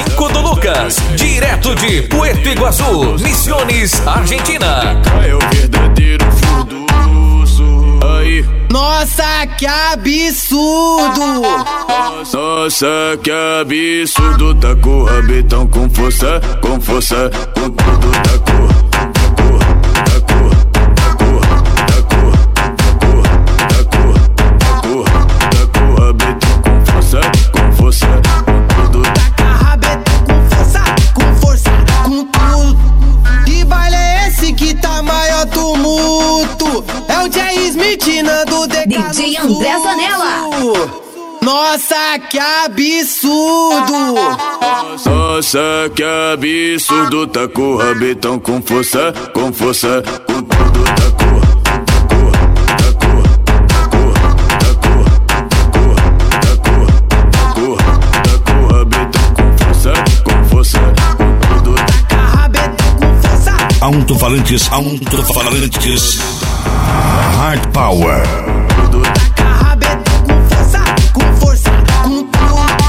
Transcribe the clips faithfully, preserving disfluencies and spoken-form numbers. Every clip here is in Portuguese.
cinco do Lucas, direto de Puerto Iguaçu, Misiones, Argentina. É o verdadeiro furduço. Aí. Nossa, que absurdo! Nossa, que absurdo. Tá com o rabetão com força, com força, com tudo. Tá com, tá com, tá com, tá com, tá com, tá com, tá com, tá com o rabetão com força, com força, com tudo. Taca rabetão com força, com força, com tudo. Que baile é esse que tá maior tumulto? É o Jay Smith, Nando D K D J André Zanella. Nossa, que absurdo! Nossa, que absurdo. Tá com o rabetão com força, com força, com tudo. Tá com, tá com, tá com, tá com, tá com, tá com, tá com, tá com o rabetão com força, com força, com tudo. Taca rabetão com força. Alto-falantes, alto-falantes. Hard Power. Taca rabetão com força, com força, com tudo.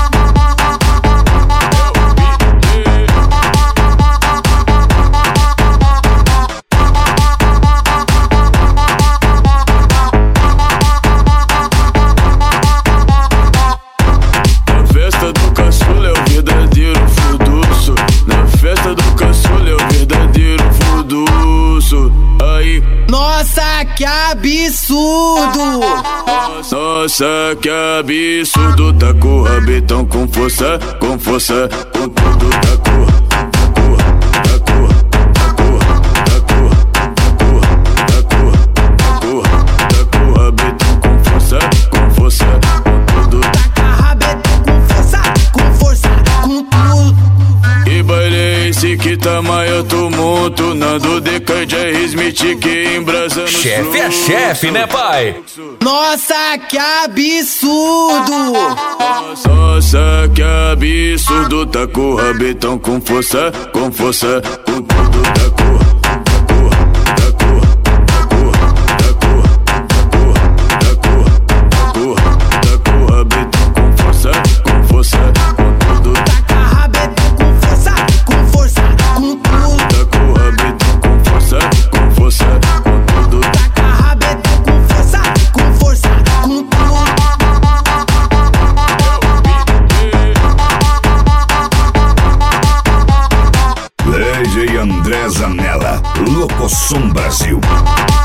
Na festa do caçula é o verdadeiro furduço. Na festa do caçula é o verdadeiro furduço. Aí. Nossa, que absurdo! Nossa, que absurdo. Tá com o rabetão com força, com força, com tudo. Tá com, tá com, tá com, tá com, tá com, tá com, tá com, tá com o rabetão com força, com força, com tudo. Taca rabetão com força, com força, com tudo. Que baile é esse que tá maior tumulto? Nando D K, Jay Smith que embrasa no Chefe é chefe, né, pai? Nossa, que absurdo! Nossa, que absurdo. Tá com o rabetão com força, com força, com tudo. Tá com, tá com, tá com, tá com, tá com, tá com, tá com, tá com o rabetão com força, com força, com tudo. Taca rabetão com força, com força, com tudo. Tá com o rabetão com força, com força, com tudo. Taca rabetão com força, com força, com tudo. D J André Zanella, Locosom Brasil.